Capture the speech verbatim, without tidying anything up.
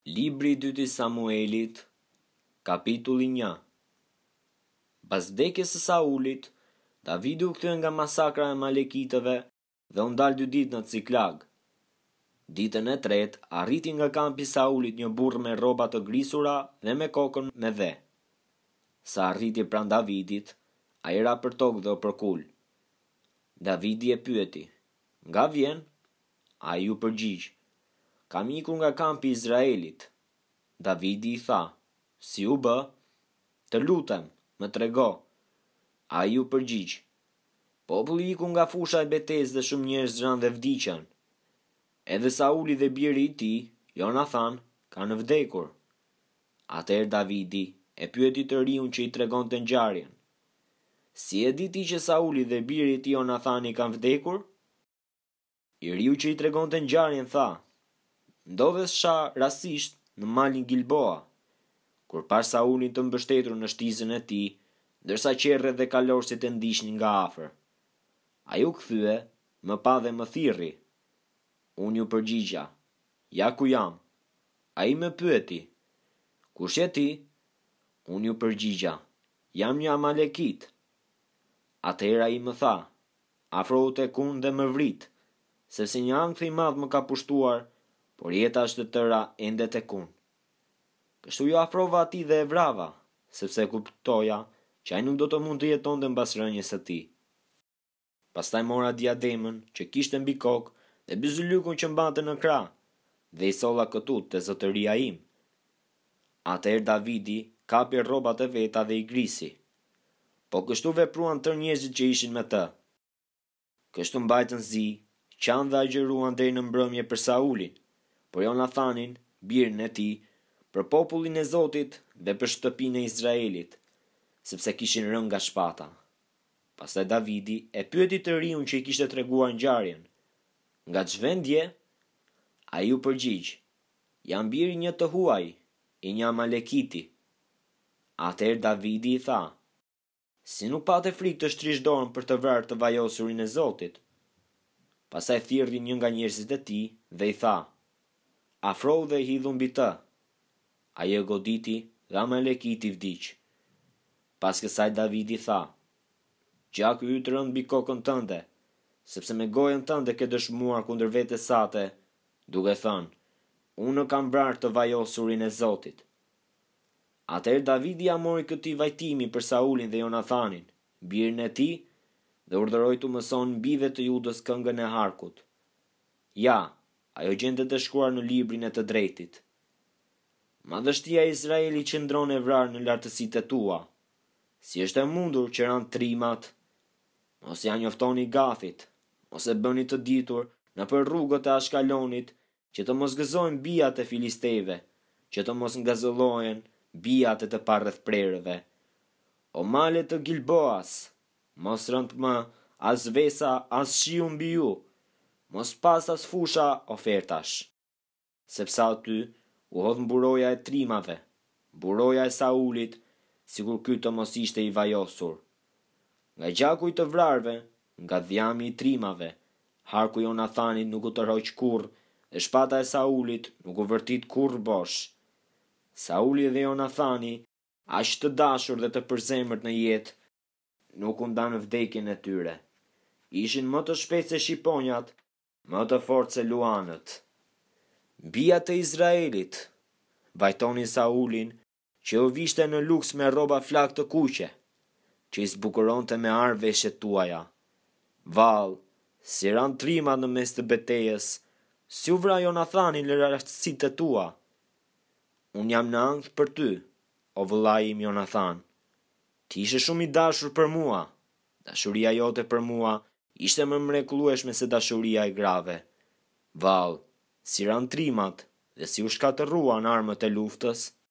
Libri i dytë i Samuelit, kapitulli një. Pas vdekjes së Saulit, Davidi u kthye nga masakra e Malekitëve dhe u ndal dy ditë në Ciklag. Ditën e tretë arriti nga kampi i Saulit një burr me rroba të grisura dhe me kokën me dhe. Sa arriti pranë Davidit, ai ra për tokë dhe u përkul. Davidi e pyeti: "Nga vjen?" Ai u përgjigj: "Kam ikur nga kampi i Izraelit." Davidi i tha: "Si u bë? Të lutem, më trego." Ai u përgjigj: "Populli iku nga fusha e betejës dhe shumë njerëz zgran dhe vdiqën. Edhe Sauli dhe biri i tij, Jonathan, kanë vdekur." Atëherë Davidi e pyeti të riun që i tregonte ngjarjen: "Si e di ti që Sauli dhe biri i tij Jonathani kanë vdekur?" I riu që i tregonte ngjarjen tha: "Ndodhesha rastisht në malin Gilboa, kur pash Saulin të mbështetur në shtizën e tij, ndërsa qerrët dhe kalorësit e ndiqnin nga afër. Ai u kthye, më pa dhe më thirrri. Unë ju përgjigja: Ja ku jam. Ai më pyeti: Kush je ti? Unë ju përgjigja: Jam një Amalekit. Atëherë ai më tha: Afrohu tek unë dhe më vrit, sepse një ankth i madh më ka pushtuar, por jeta është e tëra ende tek unë. Kështu ju afrova atij dhe e vrava, sepse kuptoja që ai nuk do të mund të jetonte mbas rënies së tij. Pastaj mora diademën që kishte mbi kokë dhe byzylykun që mbante në krah, dhe i solla këtu te zotëria im." Atëherë Davidi kapi rrobat e veta dhe i grisi. Po kështu vepruan tërë njerëzit që ishin me të. Kështu mbajtën zi, qanë dhe agjeruan deri në mbrëmje për Saulin, për Jonathanin, birin e tij, për popullin e Zotit dhe për shtëpinë e Izraelit, sepse kishin rënë nga shpata. Pastaj Davidi e pyeti të riun që i kishte treguar ngjarjen: "Nga ç'vendje?" Ai u përgjigj: "Jam biri një të huaj, i një Amalekiti." Atëherë Davidi i tha: "Si nuk pate frikë të shtrish dorën për të vrarë të vajosurin e Zotit?" Pastaj thirrri një nga njerëzit e tij dhe i tha: "Afrohu dhe hidhu mbi të." Ai e goditi dhe Amalekiti vdiq. Pas kësaj Davidi tha: "Gjaku yt rënd mbi kokën tënde, sepse me gojën tënde ke dëshmuar kundër vetes sate, duke thënë: Unë kam vrarë të vajosurin e Zotit." Atëherë Davidi ja mori këtij vajtimi për Saulin dhe Jonathanin, birin e tij, dhe urdhëroi t'u mëson mbive të Judës këngën e harkut. Ja, ajo gjendet e shkruar në librin e të drejtit: "Madhështia e Izraelit qëndron e vrarë në lartësitë e tua. Si është e mundur që ran trimat? Mos ja njoftoni Gathit, mos e bëni të ditur në për rrugët e Ashkalonit, që të mos gëzojnë bijat e filistejve, që të mos ngazëllohen bijat e të parrethprerëve. O male të Gilboas, mos rënd më as vesa as shiu mbi ju, mos pas as fusha ofertash, sepse aty u hodh mburoja e trimave, mburoja e Saulit, sikur ky të mos ishte i vajosur. Nga gjaku i të vrarve, nga dhjami i trimave, harku i Jonathanit nuk u tërhoq kurrë, dhe shpata e Saulit nuk u vërtit kurrë bosh. Sauli dhe Jonathani, aq të dashur dhe të përzemërt në jetë, nuk u ndanë vdekjen e tyre. Ishin më të shpejtë se shqiponjat, më të fortë se luanët. Bijat e Izraelit vajtonin Saulin, që u vishte në luks me rroba flak të kuqe, që i zbukuronte me ar veshjet tuaja. Vallë, si ran trimat në mes të betejës, si u vra Jonathani në lartësitë e tua. Unë jam në ankth për ty, o vëllai im Jonathan. Ti ishe shumë i dashur për mua. Dashuria jote për mua ishte më mrekullueshme se dashuria e grave. Vallë, si ran trimat dhe si u shkatërruan armët e luftës,